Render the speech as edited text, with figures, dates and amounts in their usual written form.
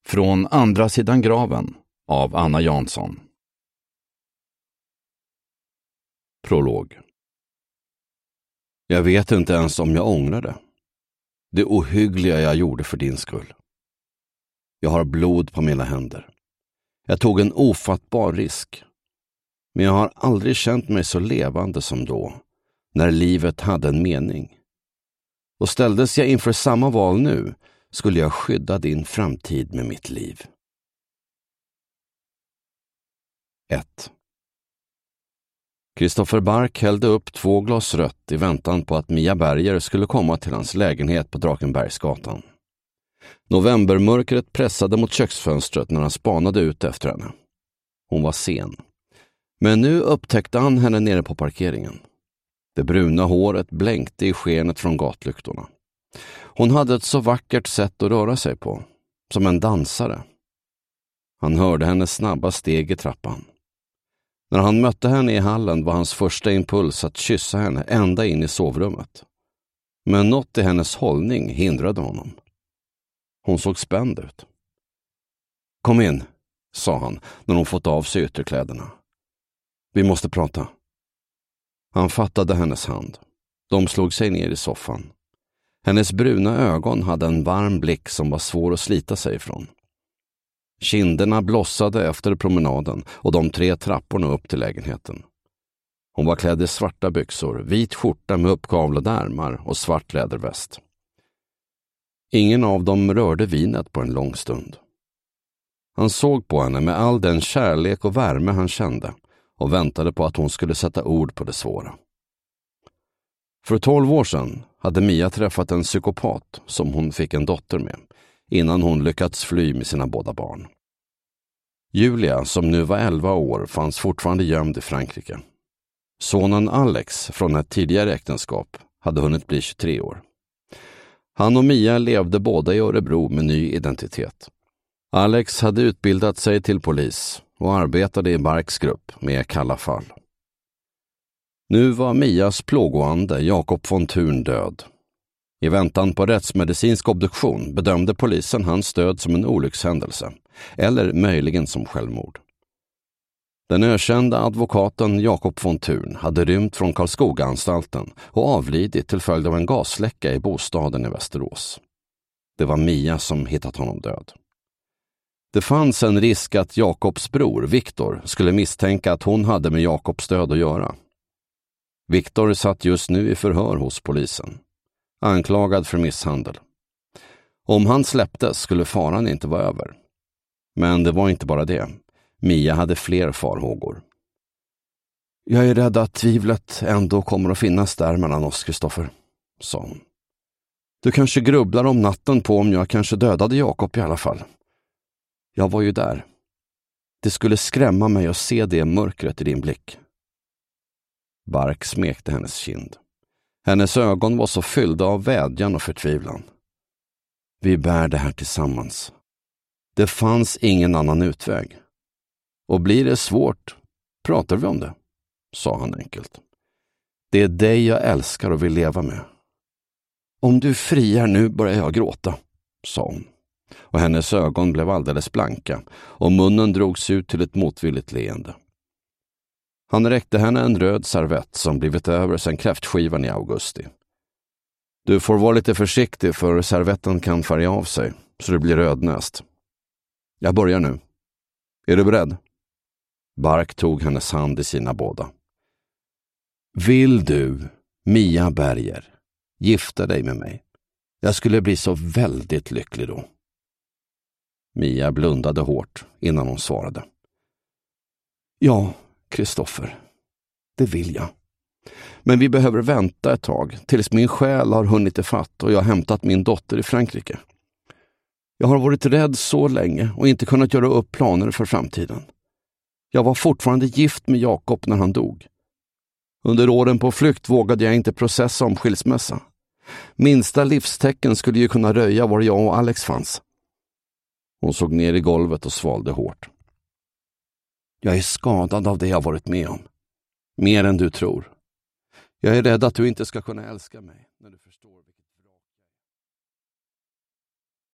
Från andra sidan graven av Anna Jansson. Prolog. Jag vet inte ens om jag ångrar det. Det ohyggliga jag gjorde för din skull. Jag har blod på mina händer. Jag tog en ofattbar risk. Men jag har aldrig känt mig så levande som då, när livet hade en mening. Och ställdes jag inför samma val nu, skulle jag skydda din framtid med mitt liv. 1. Kristoffer Bark hällde upp 2 glas rött i väntan på att Mia Berger skulle komma till hans lägenhet på Drakenbergsgatan. Novembermörkret pressade mot köksfönstret när han spanade ut efter henne. Hon var sen. Men nu upptäckte han henne nere på parkeringen. Det bruna håret blänkte i skenet från gatlyktorna. Hon hade ett så vackert sätt att röra sig på, som en dansare. Han hörde hennes snabba steg i trappan. När han mötte henne i hallen var hans första impuls att kyssa henne ända in i sovrummet. Men något i hennes hållning hindrade honom. Hon såg spänd ut. Kom in, sa han när hon fått av sig ytterkläderna. Vi måste prata. Han fattade hennes hand. De slog sig ner i soffan. Hennes bruna ögon hade en varm blick som var svår att slita sig ifrån. Kinderna blossade efter promenaden och de 3 trapporna upp till lägenheten. Hon var klädd i svarta byxor, vit skjorta med uppkavlade ärmar och svart läderväst. Ingen av dem rörde vinet på en lång stund. Han såg på henne med all den kärlek och värme han kände och väntade på att hon skulle sätta ord på det svåra. För 12 år sedan hade Mia träffat en psykopat som hon fick en dotter med, innan hon lyckats fly med sina båda barn. Julia, som nu var 11 år, fanns fortfarande gömd i Frankrike. Sonen Alex från ett tidigare äktenskap hade hunnit bli 23 år. Han och Mia levde båda i Örebro med ny identitet. Alex hade utbildat sig till polis och arbetade i Barks grupp med kalla fall. Nu var Mias plågoande Jakob von Thurn död. I väntan på rättsmedicinsk obduktion bedömde polisen hans död som en olyckshändelse, eller möjligen som självmord. Den ökända advokaten Jakob von Thurn hade rymt från Karlskoga-anstalten och avlidit till följd av en gasläcka i bostaden i Västerås. Det var Mia som hittat honom död. Det fanns en risk att Jakobs bror, Viktor, skulle misstänka att hon hade med Jakobs död att göra. Viktor satt just nu i förhör hos polisen, anklagad för misshandel. Om han släpptes skulle faran inte vara över. Men det var inte bara det. Mia hade fler farhågor. Jag är rädd att tvivlet ändå kommer att finnas där mellan oss, Kristoffer, sa hon. Du kanske grubblar om natten på om jag kanske dödade Jakob i alla fall. Jag var ju där. Det skulle skrämma mig att se det mörkret i din blick. Bark smekte hennes kind. Hennes ögon var så fyllda av vädjan och förtvivlan. Vi bär det här tillsammans. Det fanns ingen annan utväg. Och blir det svårt, pratar vi om det, sa han enkelt. Det är dig jag älskar och vill leva med. Om du friar nu börjar jag gråta, sa hon. Och hennes ögon blev alldeles blanka och munnen drogs ut till ett motvilligt leende. Han räckte henne en röd servett som blivit över sedan kräftskivan i augusti. Du får vara lite försiktig för servetten kan färga av sig så det blir rödnäst. Jag börjar nu. Är du beredd? Bark tog hennes hand i sina båda. Vill du, Mia Berger, gifta dig med mig? Jag skulle bli så väldigt lycklig då. Mia blundade hårt innan hon svarade. Ja, Kristoffer, det vill jag. Men vi behöver vänta ett tag tills min själ har hunnit ifatt och jag har hämtat min dotter i Frankrike. Jag har varit rädd så länge och inte kunnat göra upp planer för framtiden. Jag var fortfarande gift med Jakob när han dog. Under åren på flykt vågade jag inte processa om skilsmässa. Minsta livstecken skulle ju kunna röja var jag och Alex fanns. Hon såg ner i golvet och svalde hårt. Jag är skadad av det jag varit med om. Mer än du tror. Jag är rädd att du inte ska kunna älska mig när du